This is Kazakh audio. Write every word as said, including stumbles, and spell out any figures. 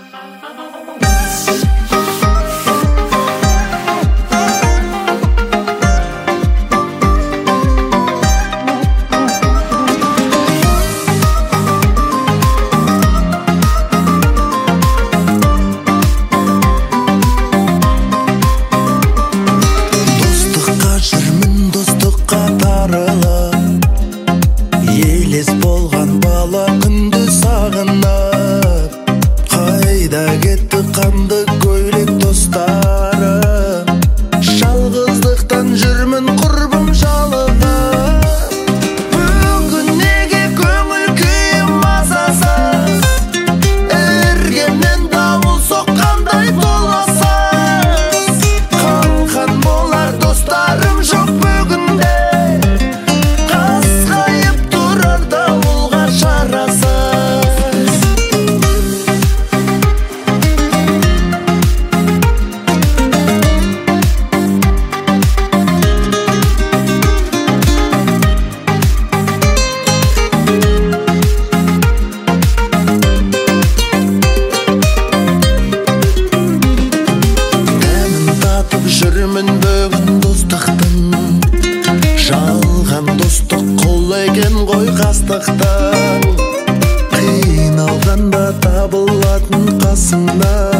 Елес болған бала күнді сағынып, қайда кетті қанды көйлек достарым. Жалғыздықтан жүрмін құрбым жалығып, бүгін неге көңіл күйім мазасыз, іргемнен дауыл соққандай толассыз. Қалқан болар достарым жоқ бүгінде, жүрмін бүгін достықтың, жалған достық құл екен ғой қастықтың. Қиналғанда табылатын қасыңда